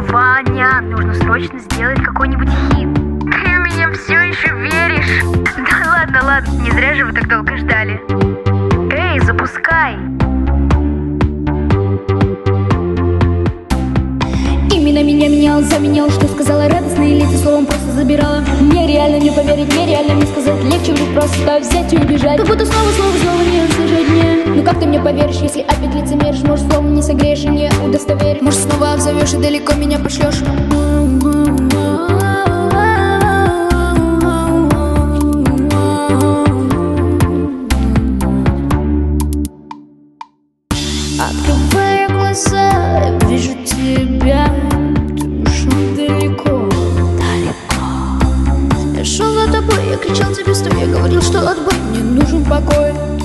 Ваня, нужно срочно сделать какой-нибудь хит. Ты в меня все еще веришь? Да ладно, ладно, не зря же вы так долго ждали. Эй, запускай. Именно меня менял, заменял, что сказала, радостные лица словом просто забирала. Нереально не поверить, нереально не сказать, легче вдруг просто взять и убежать. Как будто снова не услышать мне. Ну как ты мне поверишь, если опять лицемеришь? Может, словом не согреешь и не удостоверишь? Может, снова обзовешь и далеко меня пошлешь? Открывая глаза, вижу тебя. Ты ушел далеко, далеко. Я шел за тобой, я кричал тебе, стой, я говорил, что отбой, мне нужен покой.